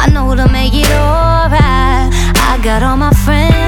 I know to make it alright. I got all my friends